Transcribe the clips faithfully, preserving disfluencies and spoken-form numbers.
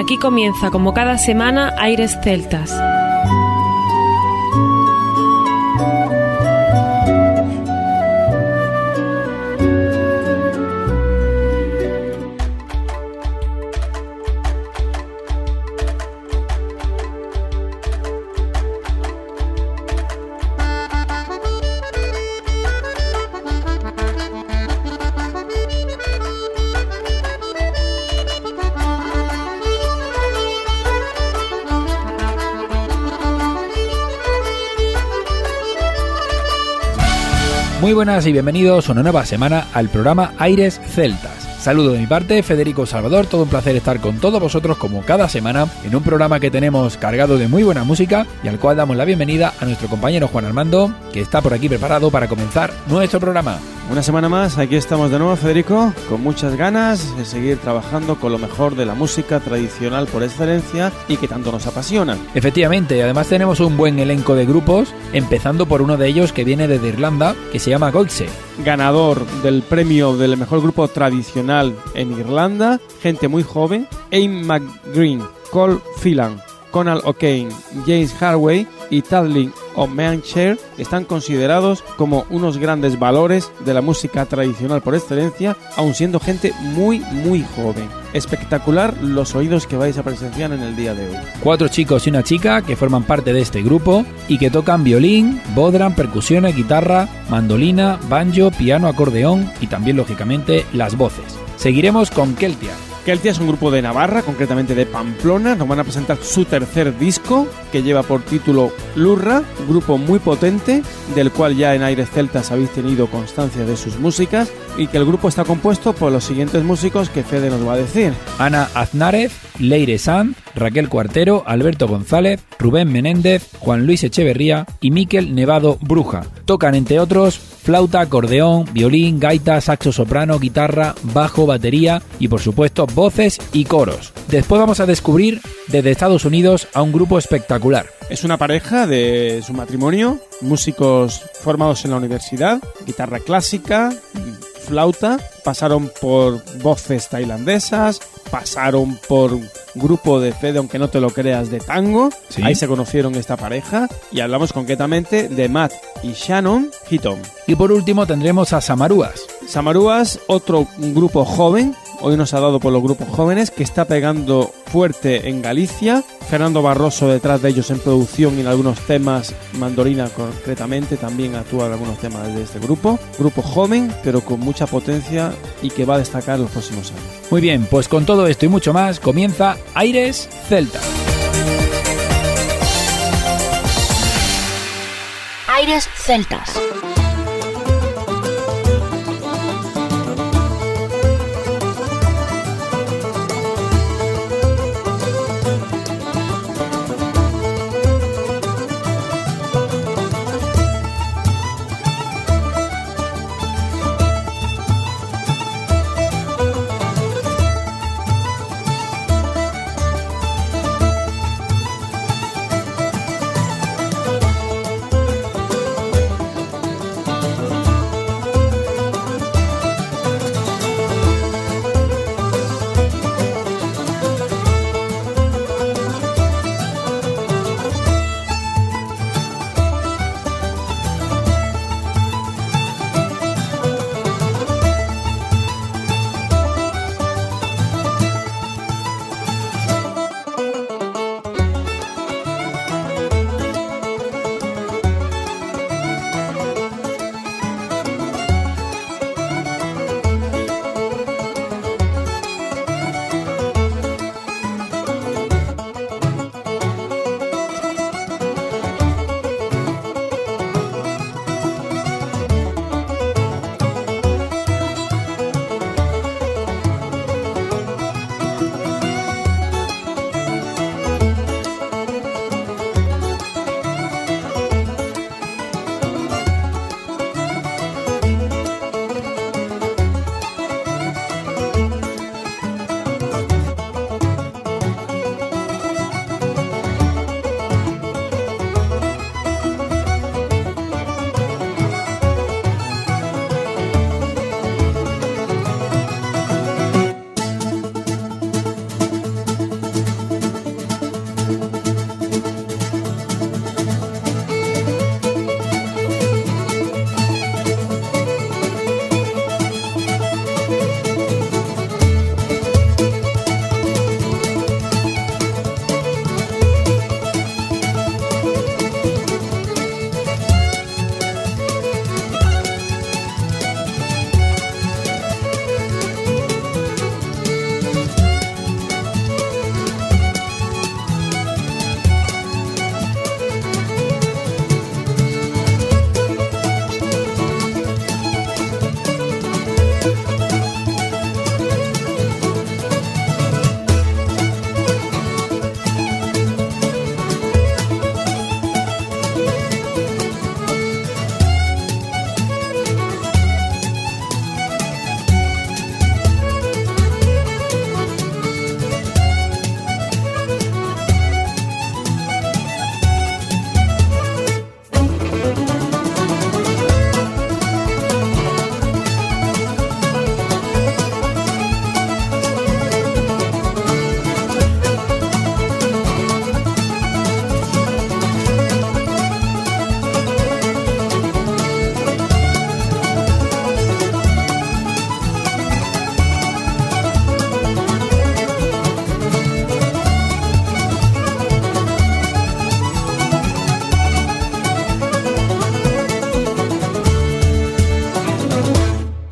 Aquí comienza, como cada semana, Aires Celtas. Muy buenas y bienvenidos una nueva semana al programa Aires Celtas. Saludo de mi parte, Federico Salvador, todo un placer estar con todos vosotros como cada semana en un programa que tenemos cargado de muy buena música y al cual damos la bienvenida a nuestro compañero Juan Armando, que está por aquí preparado para comenzar nuestro programa. Una semana más, aquí estamos de nuevo, Federico, con muchas ganas de seguir trabajando con lo mejor de la música tradicional por excelencia y que tanto nos apasiona. Efectivamente, además tenemos un buen elenco de grupos, empezando por uno de ellos que viene desde Irlanda, que se llama Goixe. Ganador del premio del mejor grupo tradicional en Irlanda, gente muy joven, Aim McGreen, Cole Phelan, Conal O'Kane, James Harvey y Tadlin O'Meancher están considerados como unos grandes valores de la música tradicional por excelencia, aun siendo gente muy muy joven. Espectacular los oídos que vais a presenciar en el día de hoy. Cuatro chicos y una chica que forman parte de este grupo y que tocan violín, bodhrán, percusiones, guitarra, mandolina, banjo, piano, acordeón y también lógicamente las voces. Seguiremos con Keltia. Keltia es un grupo de Navarra, concretamente de Pamplona. Nos van a presentar su tercer disco, que lleva por título Lurra, un grupo muy potente, del cual ya en Aires Celtas habéis tenido constancia de sus músicas, y que el grupo está compuesto por los siguientes músicos que Fede nos va a decir: Ana Aznárez, Leire Sanz, Raquel Cuartero, Alberto González, Rubén Menéndez, Juan Luis Echeverría y Miquel Nevado Bruja. Tocan, entre otros, flauta, acordeón, violín, gaita, saxo soprano, guitarra, bajo, batería y, por supuesto, voces y coros. Después vamos a descubrir desde Estados Unidos a un grupo espectacular. Es una pareja de su matrimonio, músicos formados en la universidad, guitarra clásica, flauta, pasaron por voces tailandesas, pasaron por grupo de Fede, aunque no te lo creas, de tango. ¿Sí? Ahí se conocieron esta pareja y hablamos concretamente de Matt y Shannon Heaton. Y por último tendremos a Samarúas. Samarúas, otro grupo joven, hoy nos ha dado por los grupos jóvenes, que está pegando fuerte en Galicia. Fernando Barroso detrás de ellos en producción y en algunos temas, mandolina concretamente, también actúa en algunos temas de este grupo. Grupo joven, pero con mucha potencia y que va a destacar en los próximos años. Muy bien, pues con todo esto y mucho más comienza Aires Celtas. Aires Celtas.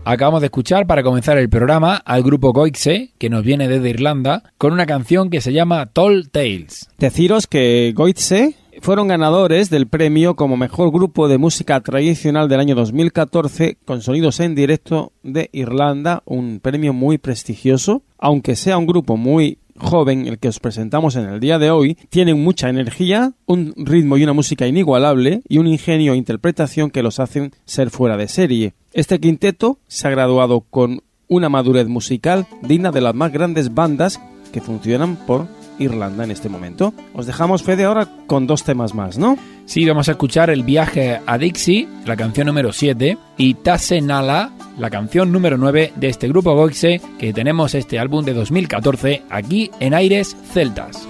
Acabamos de escuchar para comenzar el programa al grupo Goixe, que nos viene desde Irlanda, con una canción que se llama Tall Tales. Deciros que Goixe fueron ganadores del premio como mejor grupo de música tradicional del año dos mil catorce con sonidos en directo de Irlanda, un premio muy prestigioso, aunque sea un grupo muy joven, el que os presentamos en el día de hoy. Tienen mucha energía, un ritmo y una música inigualable y un ingenio e interpretación que los hacen ser fuera de serie. Este quinteto se ha graduado con una madurez musical digna de las más grandes bandas que funcionan por Irlanda en este momento. Os dejamos, Fede, ahora con dos temas más, ¿no? Sí, vamos a escuchar El viaje a Dixie, la canción número siete, y Tase Nala, la canción número nueve de este grupo Goixe, que tenemos este álbum de dos mil catorce aquí en Aires Celtas.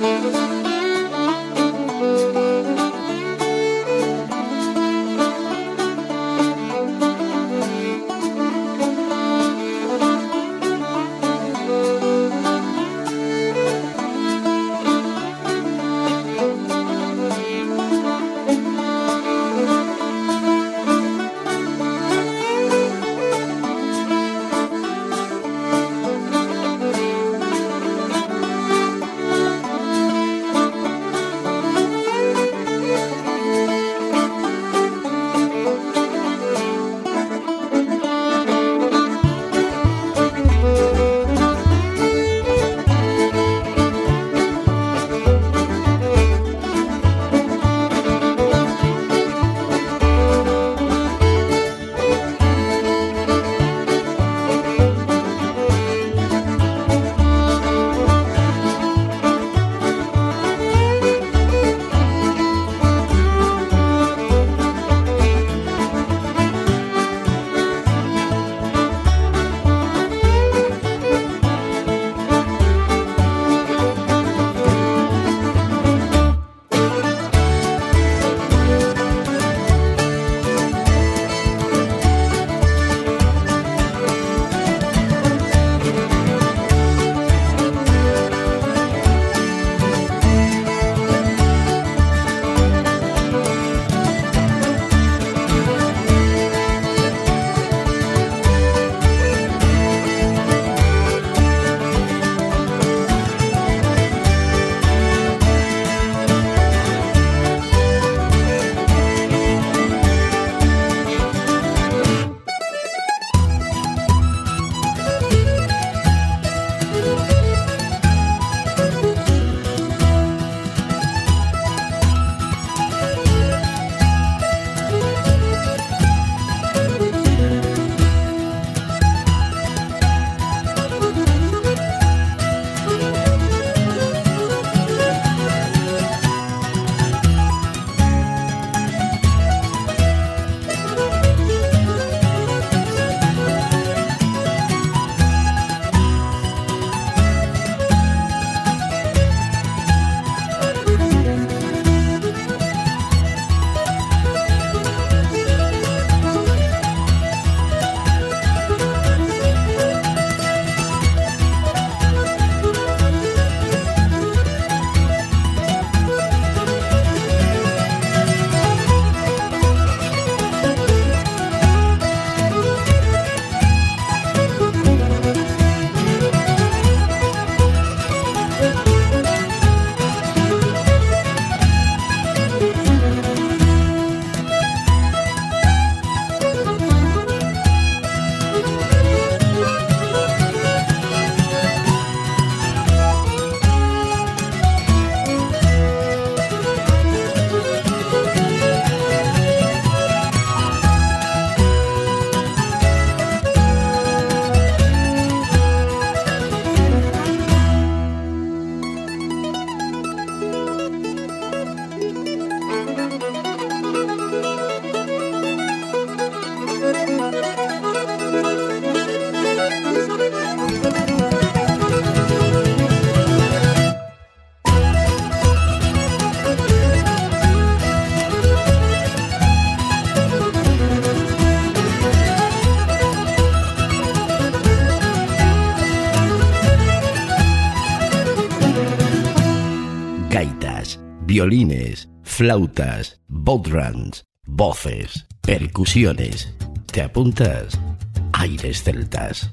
violines, flautas, bodhrans, voces, percusiones. ¿Te apuntas? Aires Celtas.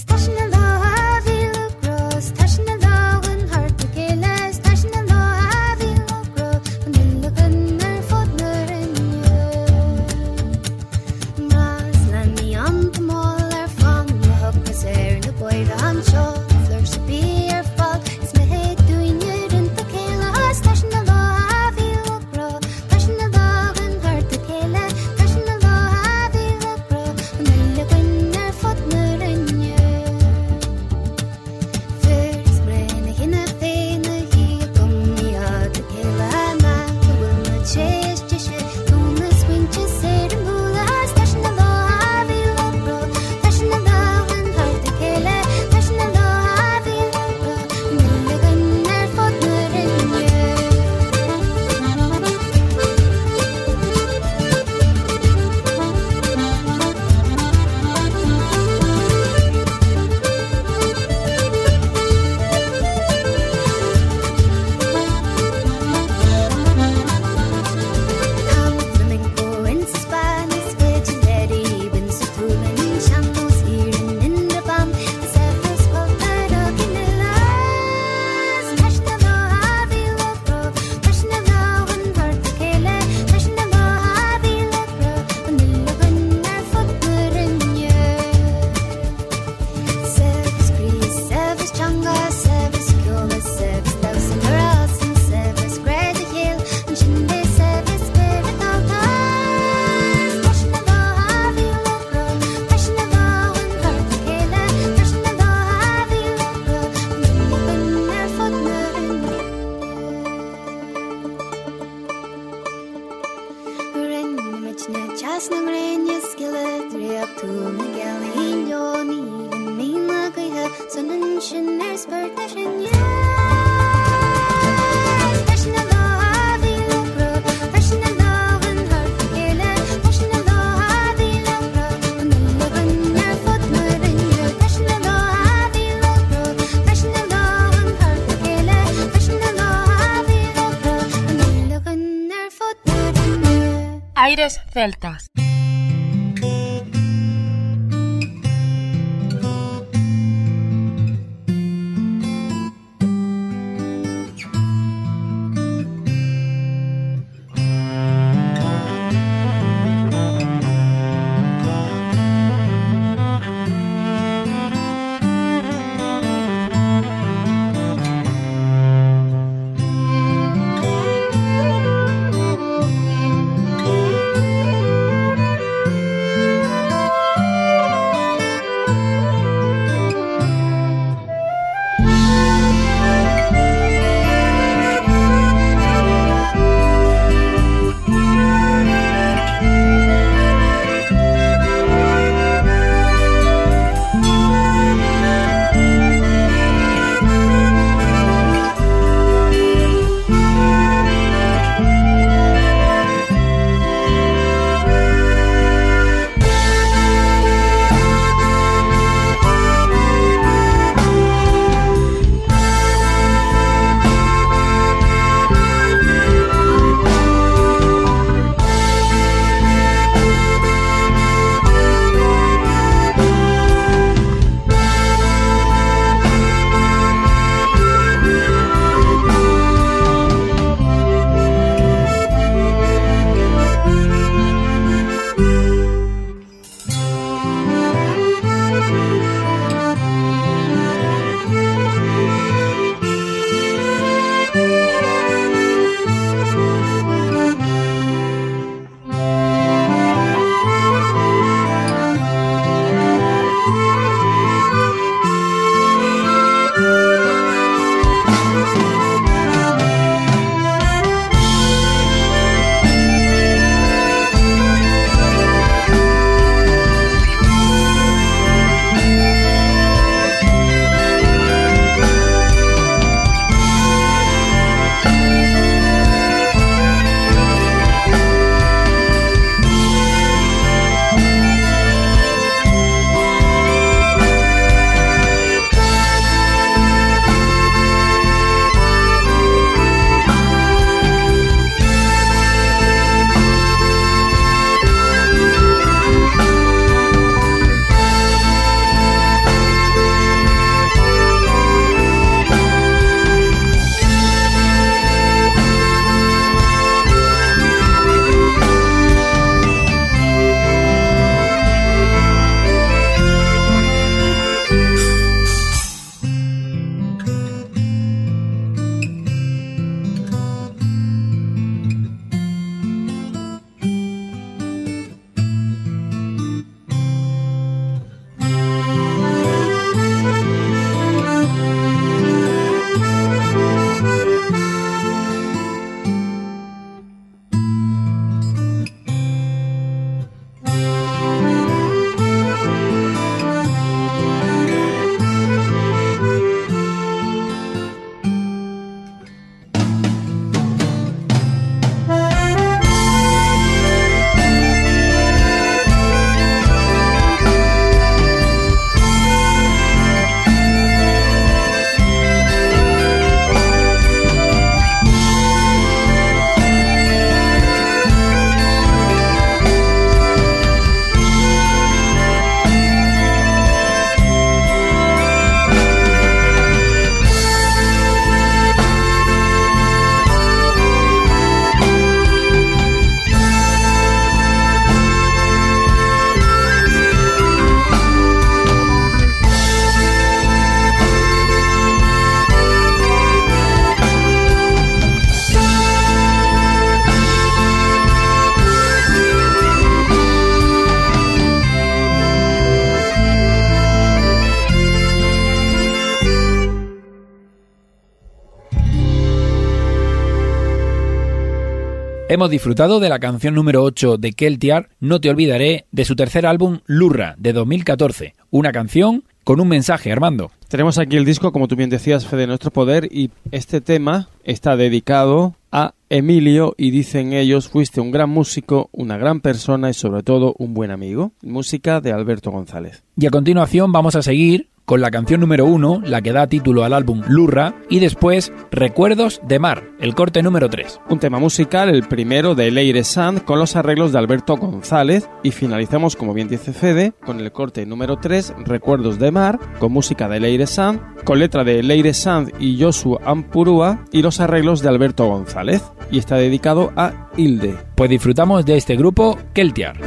Aires Celtas. Hemos disfrutado de la canción número ocho de Keltiar, No te olvidaré, de su tercer álbum Lurra, de dos mil catorce. Una canción con un mensaje, Armando. Tenemos aquí el disco, como tú bien decías, Fede, Nuestro Poder, y este tema está dedicado a Emilio y dicen ellos: fuiste un gran músico, una gran persona y sobre todo un buen amigo. Música de Alberto González. Y a continuación vamos a seguir con la canción número uno, la que da título al álbum Lurra, y después Recuerdos de Mar, el corte número tres. Un tema musical, el primero de Leire Sanz, con los arreglos de Alberto González, y finalizamos, como bien dice Fede, con el corte número tres, Recuerdos de Mar, con música de Leire Sanz, con letra de Leire Sanz y Josu Ampurúa, y los arreglos de Alberto González, y está dedicado a Hilde. Pues disfrutamos de este grupo, Keltiar.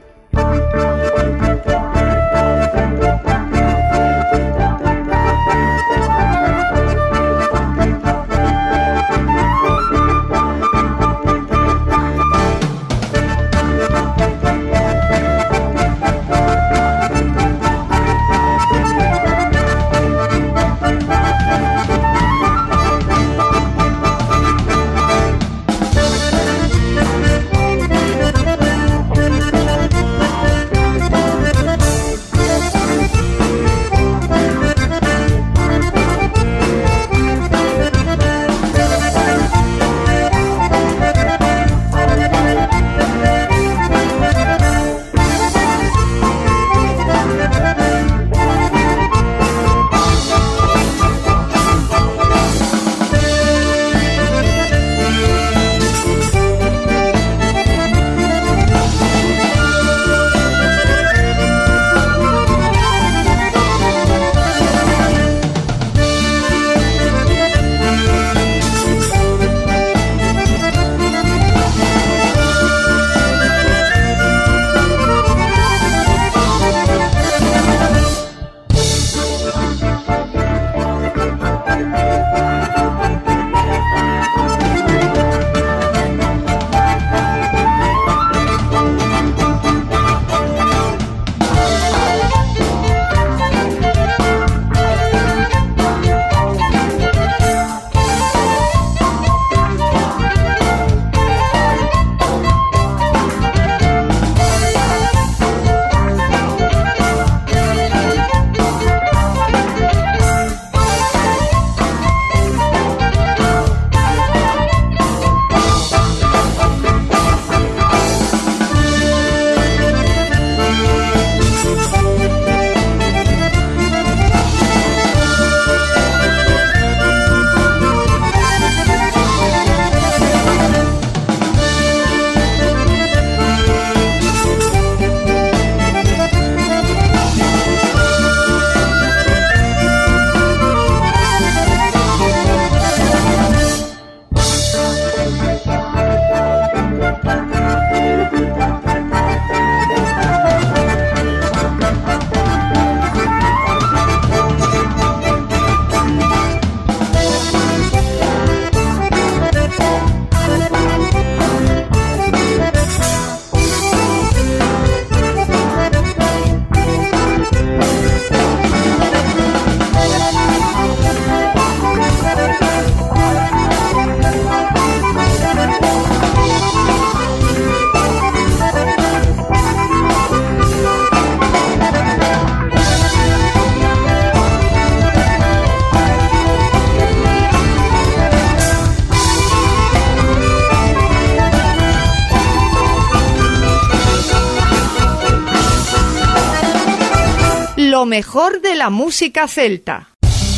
Lo mejor de la música celta.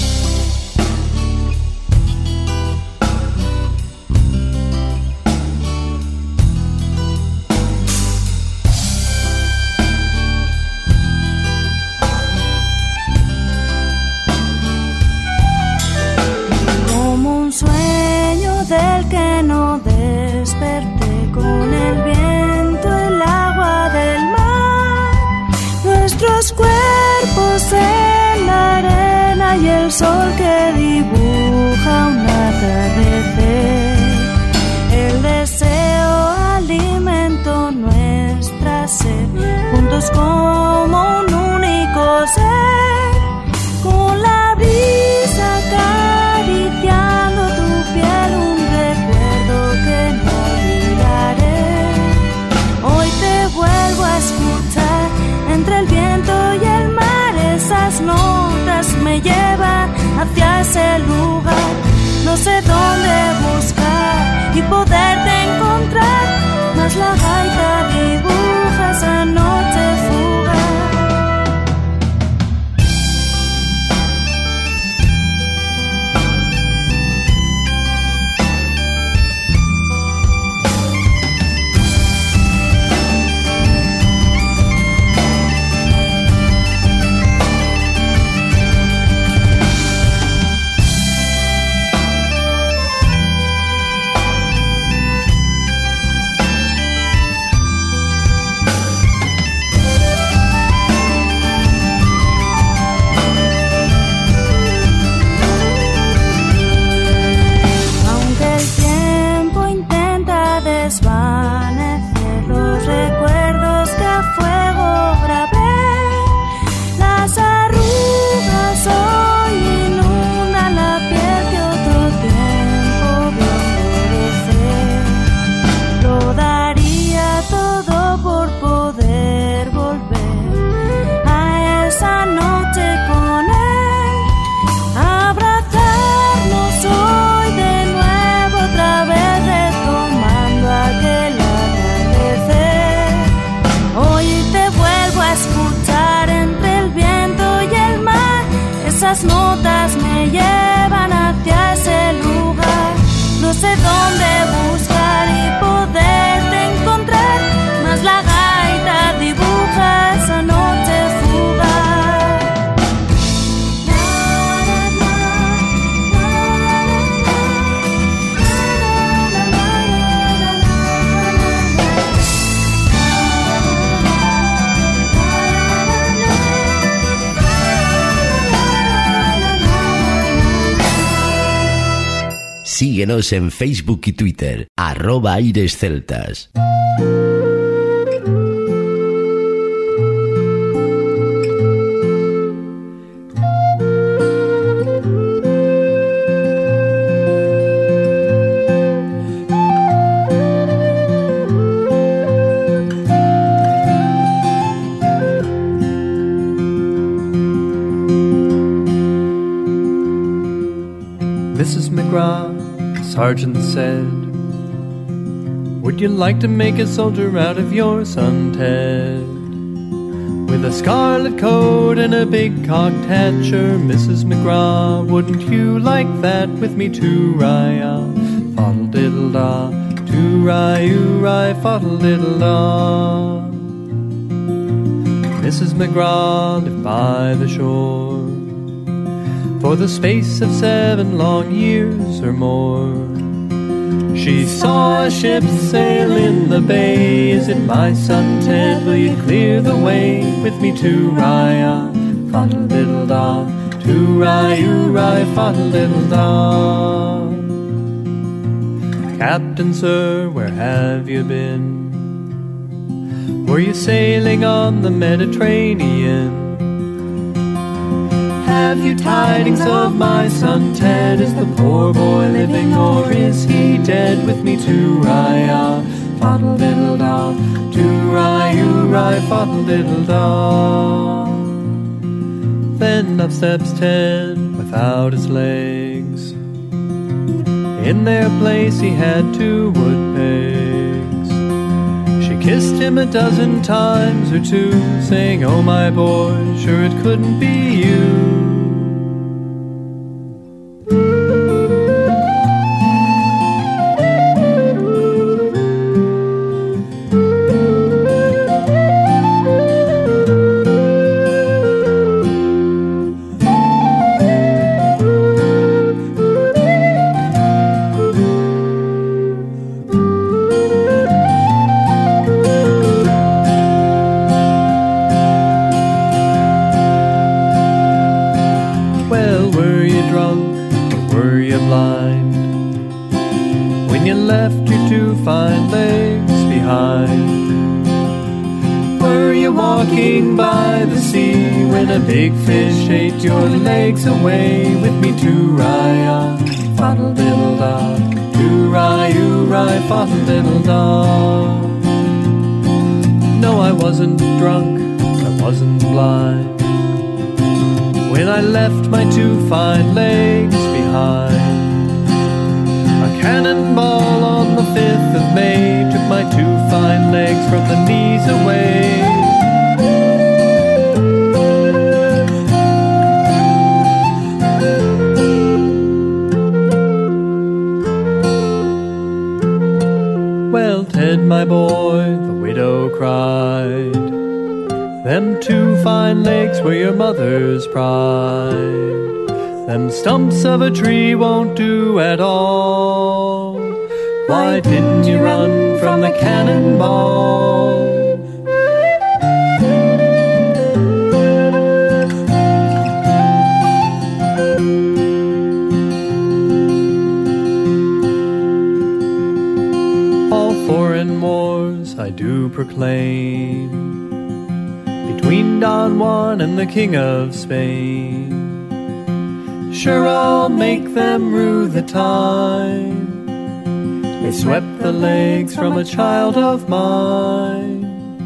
Como un sueño del que no desperté, con el viento, el agua del mar, nuestros cuerpos en la arena y el sol que dibuja un atardecer. El deseo alimento nuestra sed, juntos como un único ser, con la brisa acariciando tu piel, un recuerdo que no olvidaré. el viento y el mar, esas notas me llevan hacia ese lugar. No sé dónde buscar y poderte encontrar, mas la gaita dibuja esa noche fugaz. Esas notas me llevan hacia ese lugar. No sé dónde buscar y poderte encontrar, mas la gaita dibuja esa noche fugaz. Síguenos en Facebook y Twitter, arroba Aires Celtas. Missus McGraw, the sergeant said, would you like to make a soldier out of your son Ted? With a scarlet coat and a big cocked hat, sure, Missus McGraw, wouldn't you like that with me too, rye-ah? Foddle-diddle-da, too-rye-oo-rye, foddle-diddle-da. Missus McGraw lived by the shore for the space of seven long years or more. She saw a ship sail in the bay. Is it my son Ted? Will you clear the way with me to Rye? Foddle-diddle-da, to Rye-oo-rye, foddle-diddle-da. Captain, sir, where have you been? Were you sailing on the Mediterranean? Have you tidings of my son Ted? Is the poor boy living or is he dead? With me to Rye, foddle-diddle-da, to Rye-oo-rye, foddle-diddle-da. Then up steps Ted without his legs. In their place he had two wood pegs. She kissed him a dozen times or two, saying, oh my boy, sure it couldn't be you. Big fish ate your legs away. With me to Rye, foddle-diddle-da, to Rye-oo-rye, foddle-diddle-da. No, I wasn't drunk, I wasn't blind. When I left my two fine legs behind, a cannonball on the fifth of May took my two fine legs from the knees away. Well, Ted, my boy, the widow cried, them two fine legs were your mother's pride. Them stumps of a tree won't do at all. Why didn't you run from the cannonball? All foreign wars I do proclaim, between Don Juan and the King of Spain. Sure, I'll make them rue the time they swept the legs from a child of mine.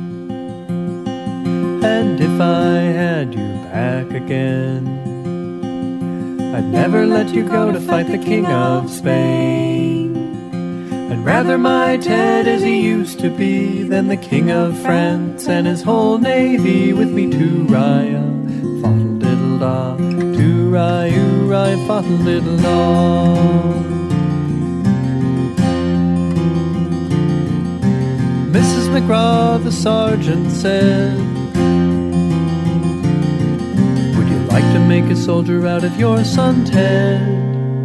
And if I had you back again, I'd never let you go to fight the King of Spain. I'd rather my Ted as he used to be than the King of France and his whole navy with me to Raya, fottle-diddle-da, to Raya, Raya, fottle-diddle-da. Missus McGraw, the sergeant, said, would you like to make a soldier out of your son Ted?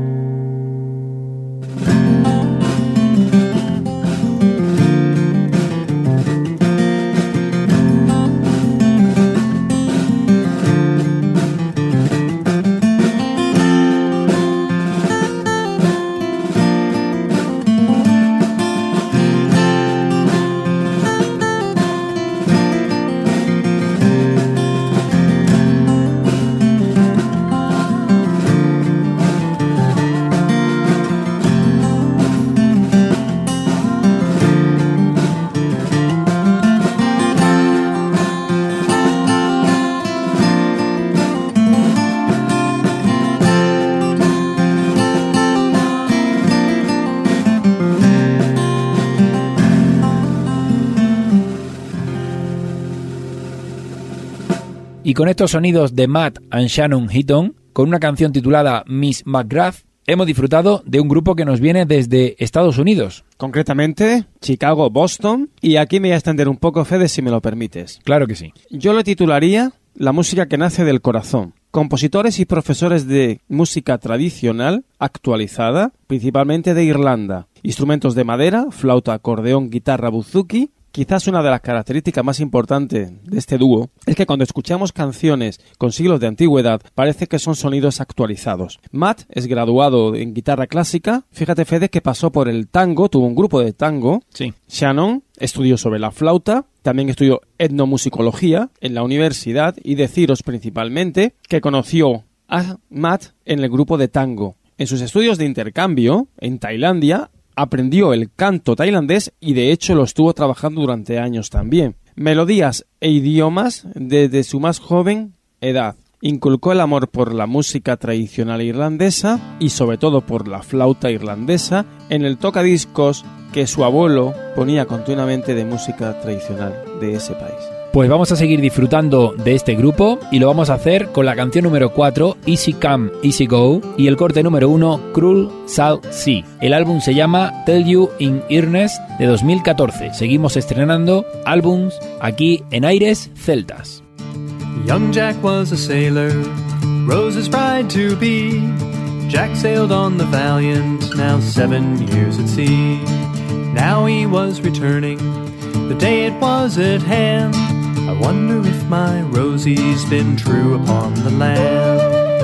Y con estos sonidos de Matt and Shannon Heaton, con una canción titulada Miss McGrath, hemos disfrutado de un grupo que nos viene desde Estados Unidos. Concretamente, Chicago, Boston, y aquí me voy a extender un poco, Fede, si me lo permites. Claro que sí. Yo lo titularía La música que nace del corazón. Compositores y profesores de música tradicional actualizada, principalmente de Irlanda. Instrumentos de madera, flauta, acordeón, guitarra, buzuki. Quizás una de las características más importantes de este dúo es que cuando escuchamos canciones con siglos de antigüedad parece que son sonidos actualizados. Matt es graduado en guitarra clásica. Fíjate, Fede, que pasó por el tango, tuvo un grupo de tango. Sí. Shannon estudió sobre la flauta, también estudió etnomusicología en la universidad y deciros principalmente que conoció a Matt en el grupo de tango. En sus estudios de intercambio en Tailandia aprendió el canto tailandés y de hecho lo estuvo trabajando durante años también. Melodías e idiomas desde su más joven edad. Inculcó el amor por la música tradicional irlandesa y sobre todo por la flauta irlandesa en el tocadiscos que su abuelo ponía continuamente de música tradicional de ese país. Pues vamos a seguir disfrutando de este grupo y lo vamos a hacer con la canción número cuatro, Easy Come, Easy Go, y el corte número uno, Cruel South Sea. El álbum se llama Tell You in Earnest de dos mil catorce. Seguimos estrenando álbums aquí en Aires Celtas. Young Jack was a sailor, Rose's bride to be. Jack sailed on the Valiant, now seven years at sea. Now he was returning, the day it was at hand. I wonder if my Rosie's been true upon the land.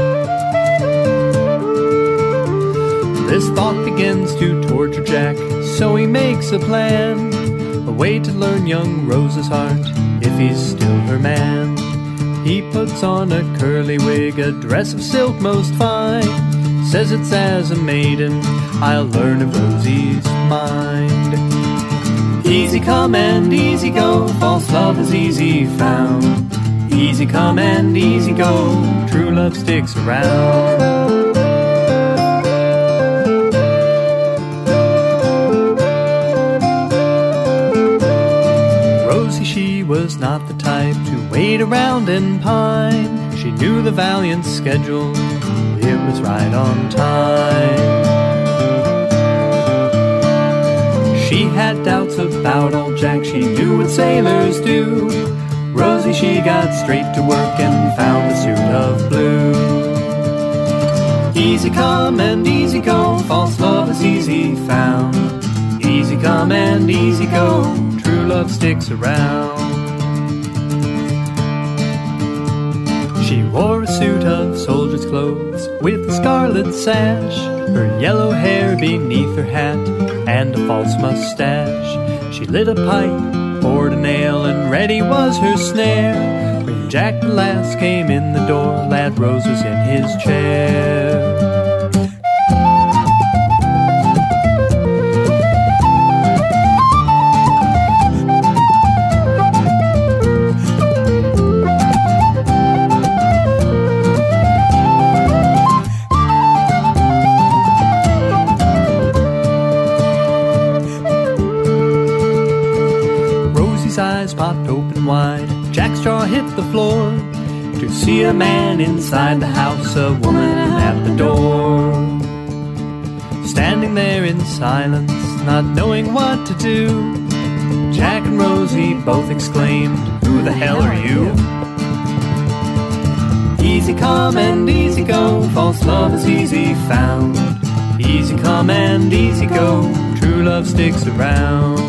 This thought begins to torture Jack, so he makes a plan, a way to learn young Rose's heart, if he's still her man. He puts on a curly wig, a dress of silk most fine, says it's as a maiden I'll learn of Rosie's mind. Easy come and easy go, false love is easy found. Easy come and easy go, true love sticks around. Rosie, she was not the type to wait around and pine. She knew the Valiant schedule, it was right on time. She had doubts about old Jack, she knew what sailors do. Rosie, she got straight to work and found a suit of blue. Easy come and easy go, false love is easy found. Easy come and easy go, true love sticks around. She wore a suit of soldier's clothes with a scarlet sash, her yellow hair beneath her hat, and a false mustache. She lit a pipe, poured a nail, and ready was her snare. When Jack the Lass came in the door, Lad Rose was in his chair. Popped open wide, Jack's jaw hit the floor to see a man inside the house, a woman at the door. Standing there in silence, not knowing what to do, Jack and Rosie both exclaimed, "Who the hell are you?" Easy come and easy go, false love is easy found. Easy come and easy go, true love sticks around.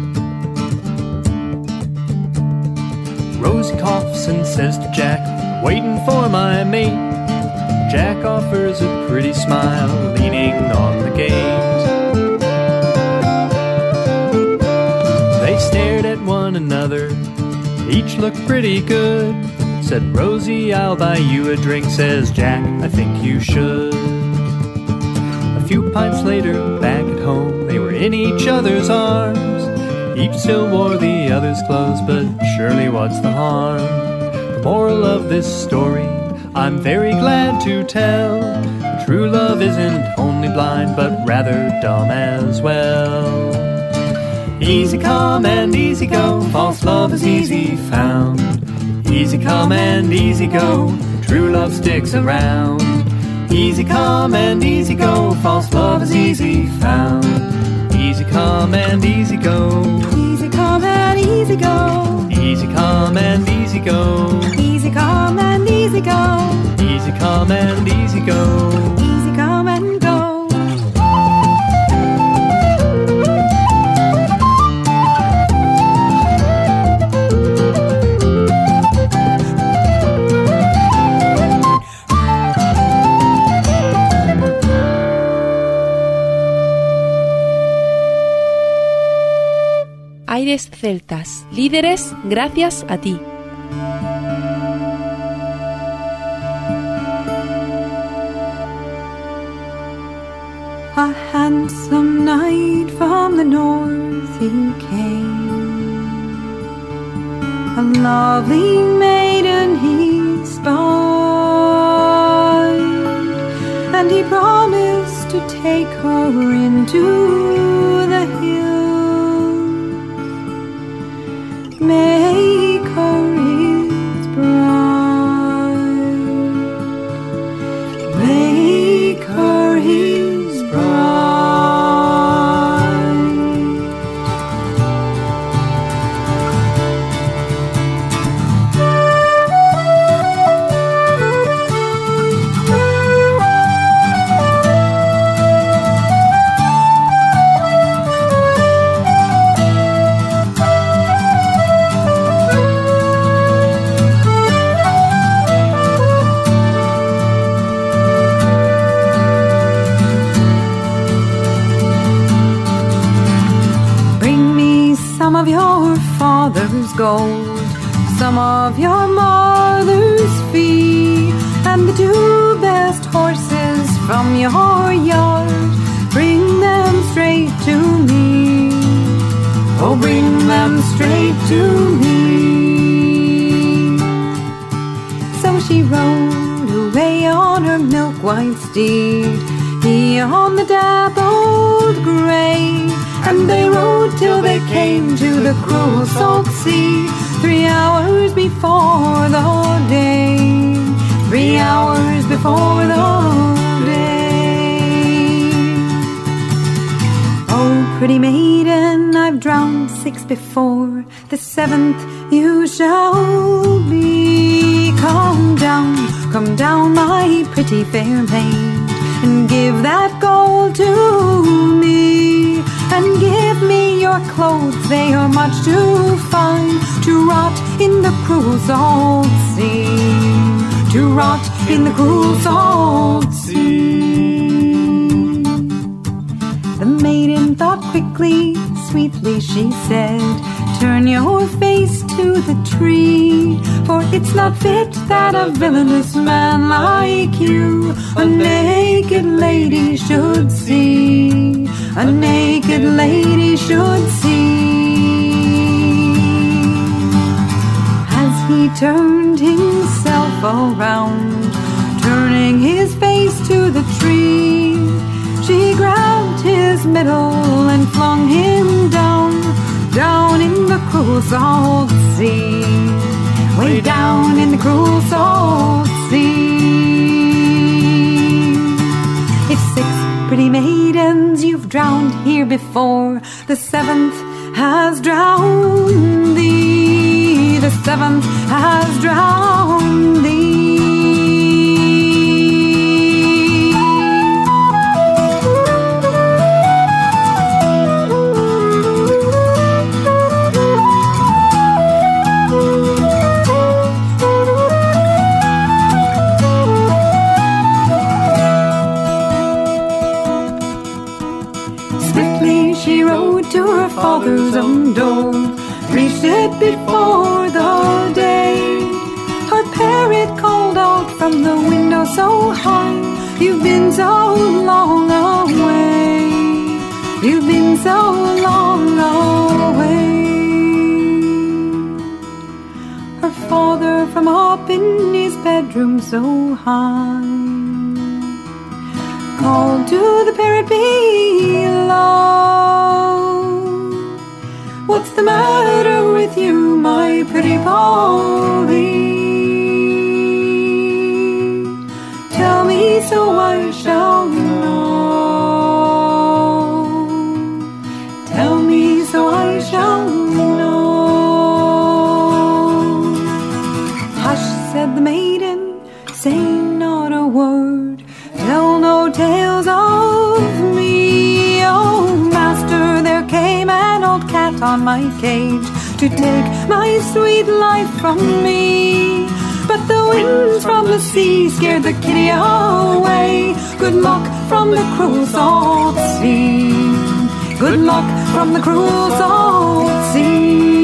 Rosie coughs and says to Jack, "Waiting for my mate." Jack offers a pretty smile, leaning on the gate. They stared at one another, each looked pretty good. Said Rosie, "I'll buy you a drink." Says Jack, "I think you should." A few pints later, back at home, they were in each other's arms. Each still wore the other's clothes, but surely what's the harm? The moral of this story, I'm very glad to tell. True love isn't only blind, but rather dumb as well. Easy come and easy go, false love is easy found. Easy come and easy go, true love sticks around. Easy come and easy go, false love is easy found. Easy come and easy go. Easy come and easy go. Easy come and easy go. Easy come and easy go. Easy come and easy go. Easy come and go. Aires celtas, líderes gracias a ti. A handsome knight from the north he came, a lovely maiden he spied, and he promised to take her into the hills, make her his bride, make her his bride. Some of your father's gold, some of your mother's fee, and the two best horses from your yard. Bring them straight to me. Oh, bring them straight to me. So she rode away on her milk-white steed, he on the dappled grey, and they rode till they came to the cruel salt sea, three hours before the day, three hours before the day. Oh, pretty maiden, I've drowned six before, the seventh you shall be. Come down, come down, my pretty fair maid, and give that gold to me, and give me your clothes, they are much too fine to rot in the cruel salt sea, to rot in the cruel salt sea. The maiden thought quickly, sweetly she said, turn your face to the tree, for it's not fit that a villainous man like you a naked lady should see, a naked lady should see. As he turned himself around, turning his face to the tree, she grabbed his middle and flung him down, down in the cruel salt sea, way down in the cruel salt sea. If six pretty maidens you've drowned here before, the seventh has drowned thee, the seventh has drowned thee. To her father's own door, reached it before the day. Her parrot called out from the window so high, you've been so long away, you've been so long away. Her father from up in his bedroom so high called to the parrot below, what's the matter with you, my pretty Polly? Tell me so I shall know. Tell me so I shall know. Hush, said the maiden, say not a word, tell no tales of me. Oh, master, there came an old cat on my cage to take my sweet life from me, but the winds from the sea scared the kitty away. Good luck from the cruel salt sea, good luck from the cruel salt sea.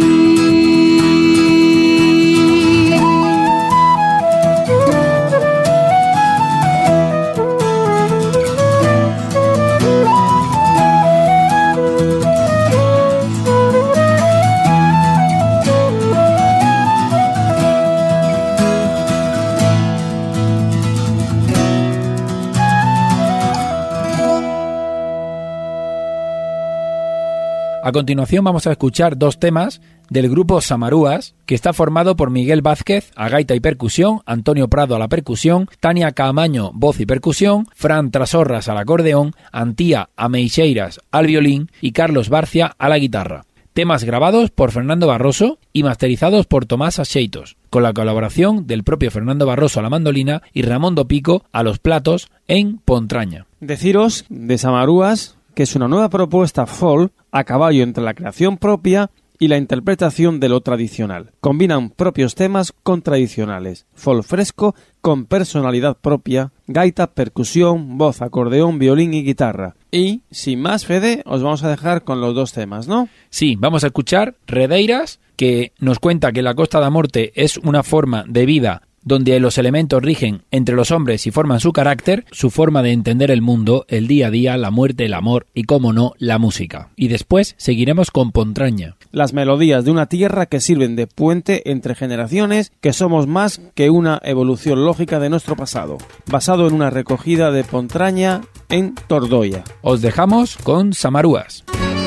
A continuación vamos a escuchar dos temas del grupo Samarúas, que está formado por Miguel Vázquez a gaita y percusión, Antonio Prado a la percusión, Tania Caamaño voz y percusión, Fran Trasorras al acordeón, Antía Ameixeiras al violín y Carlos Barcia a la guitarra. Temas grabados por Fernando Barroso y masterizados por Tomás Axeitos, con la colaboración del propio Fernando Barroso a la mandolina y Ramón do Pico a los platos en Pontraña. Deciros de Samarúas que es una nueva propuesta folk a caballo entre la creación propia y la interpretación de lo tradicional. Combinan propios temas con tradicionales, folk fresco con personalidad propia, gaita, percusión, voz, acordeón, violín y guitarra. Y, sin más, Fede, os vamos a dejar con los dos temas, ¿no? Sí, vamos a escuchar Redeiras, que nos cuenta que la Costa da Morte es una forma de vida donde los elementos rigen entre los hombres y forman su carácter, su forma de entender el mundo, el día a día, la muerte, el amor y, cómo no, la música. Y después seguiremos con Pontraña. Las melodías de una tierra que sirven de puente entre generaciones, que somos más que una evolución lógica de nuestro pasado, basado en una recogida de Pontraña en Tordoya. Os dejamos con Samarúas.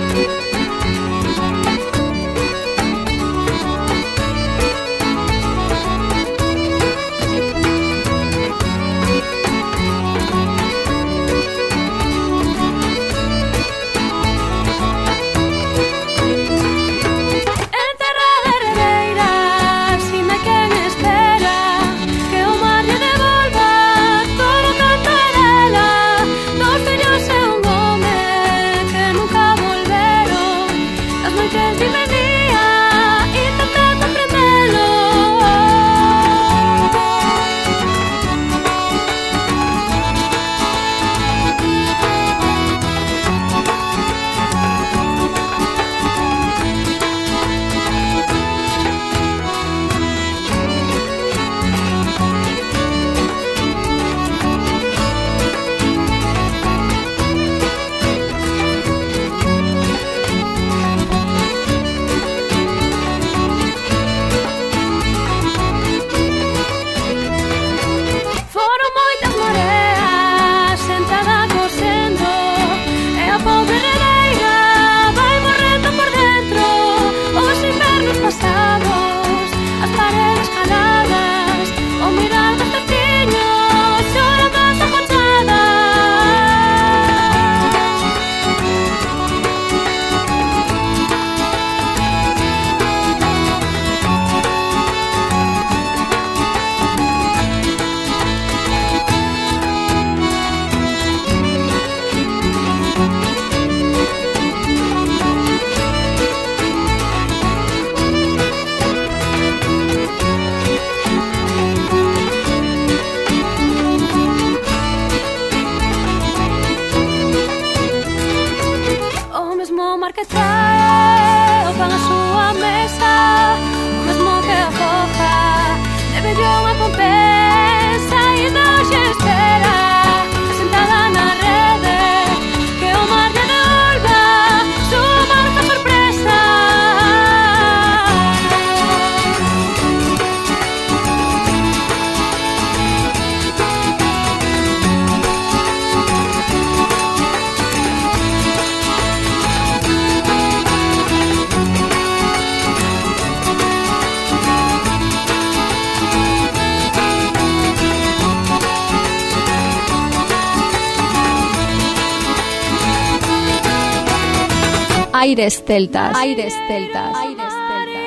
Aires celtas. Aires celtas. Aires celtas.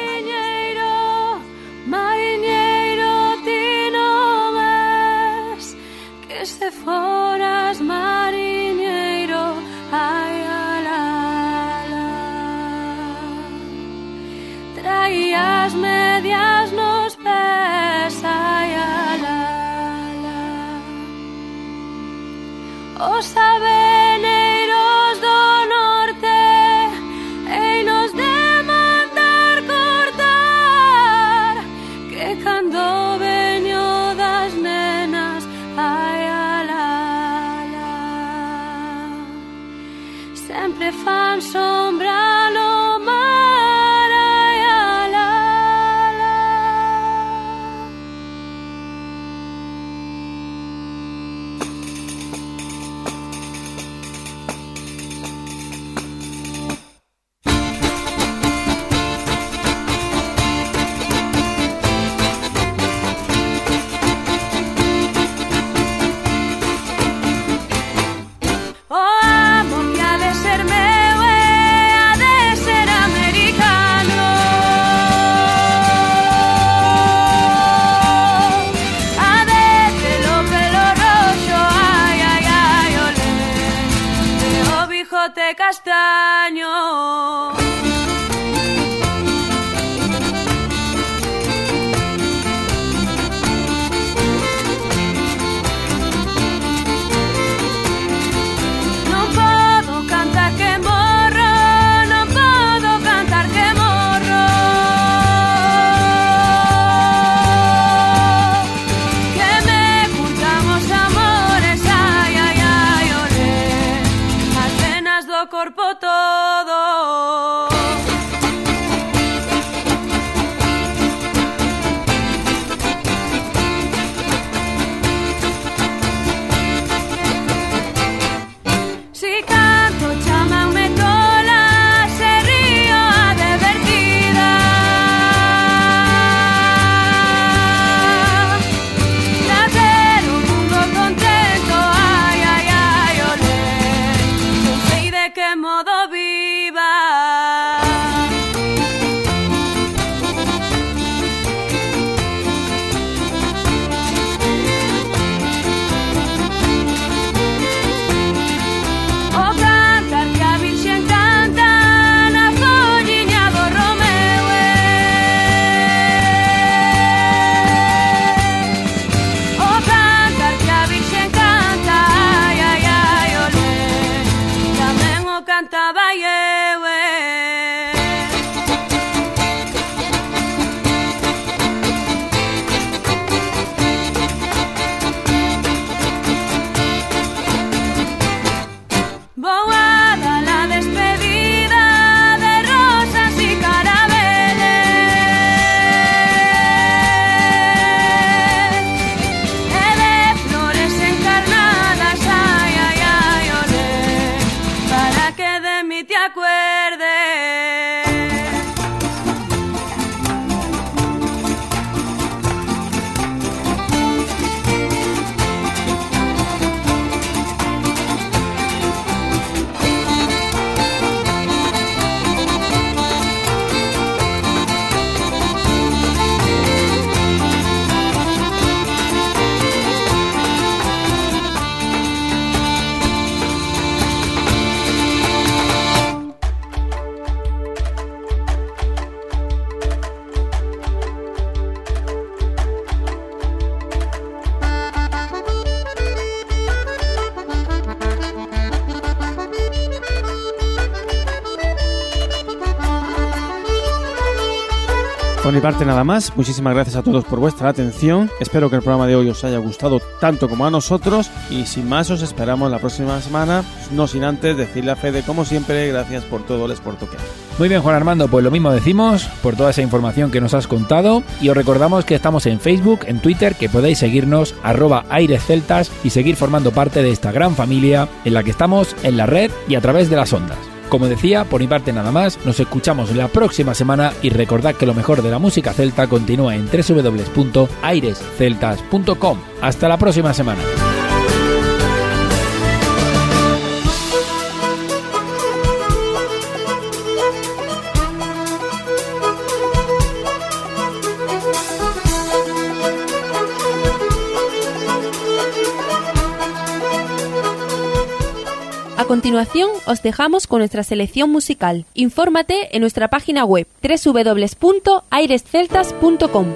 Mariñeiro, mariñeiro, ti non ves que se foras mariñeiro, ai alala. Traías medias nos pés, ai alala. Os aveneiros do norte ei nos de mandar cortar, que cando veño das nenas, ai alala, sempre fan sombra no mar, ai alala. Castaño. No puedo cantar que morro, no puedo cantar que morro. Por mi parte nada más, muchísimas gracias a todos por vuestra atención, espero que el programa de hoy os haya gustado tanto como a nosotros y sin más os esperamos la próxima semana, no sin antes decirle a Fede como siempre, gracias por todo el esfuerzo que hace. Muy bien, Juan Armando, pues lo mismo decimos por toda esa información que nos has contado y os recordamos que estamos en Facebook, en Twitter, que podéis seguirnos arroba airesceltas y seguir formando parte de esta gran familia en la que estamos en la red y a través de las ondas. Como decía, por mi parte nada más, nos escuchamos la próxima semana y recordad que lo mejor de la música celta continúa en doble u doble u doble u punto aires celtas punto com. Hasta la próxima semana. A continuación, os dejamos con nuestra selección musical. Infórmate en nuestra página web doble u doble u doble u punto aires celtas punto com.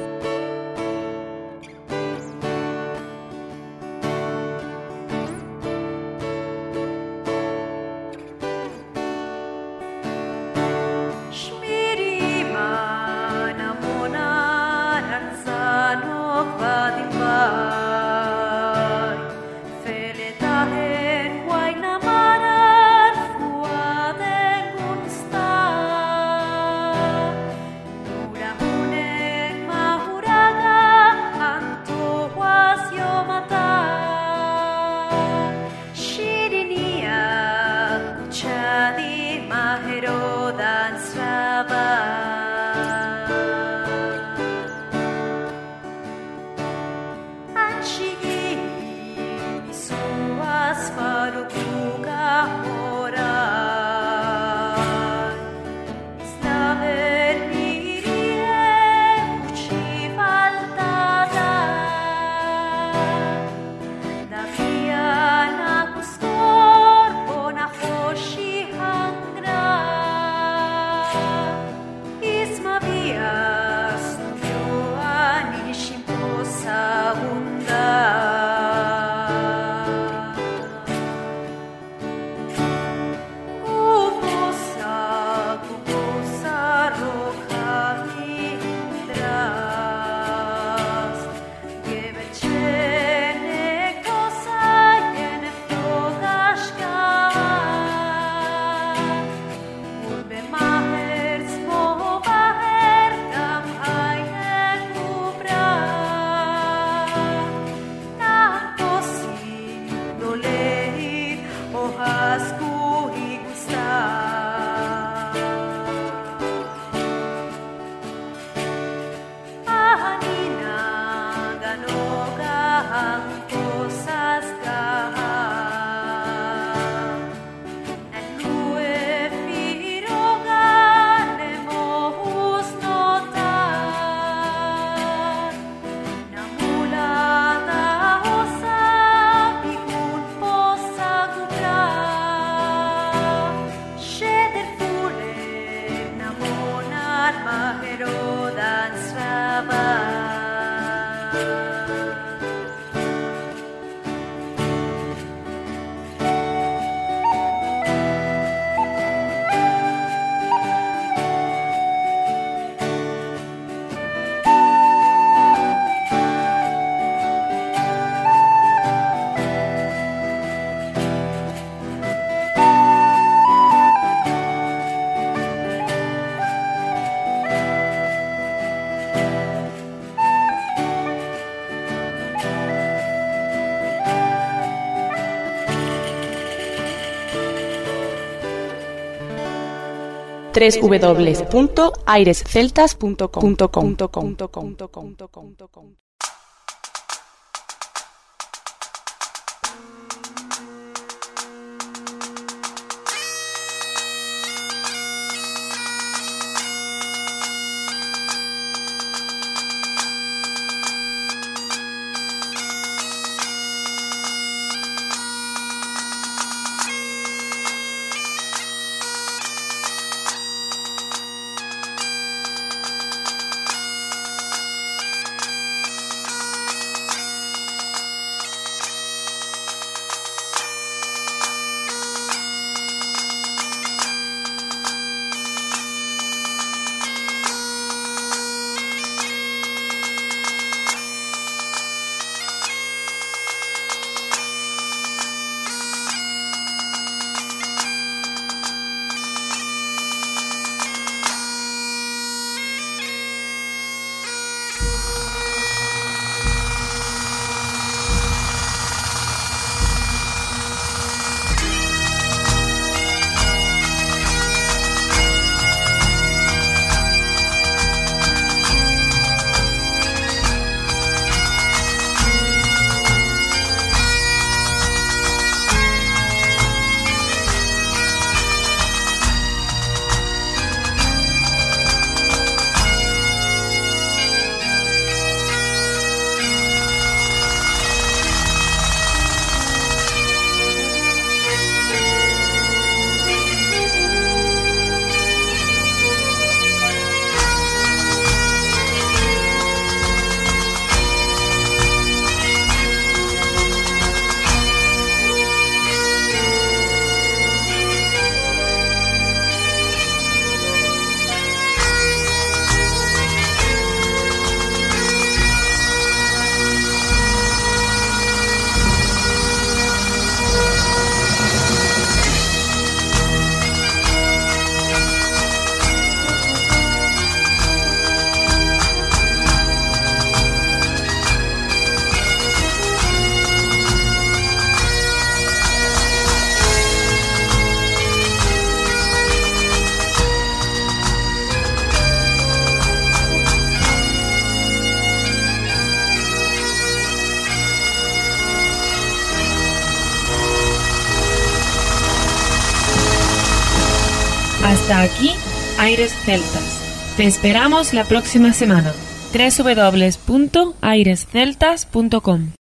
doble u doble u doble u punto aires celtas punto com. Hasta aquí, Aires Celtas. Te esperamos la próxima semana. doble u doble u doble u punto aires celtas punto com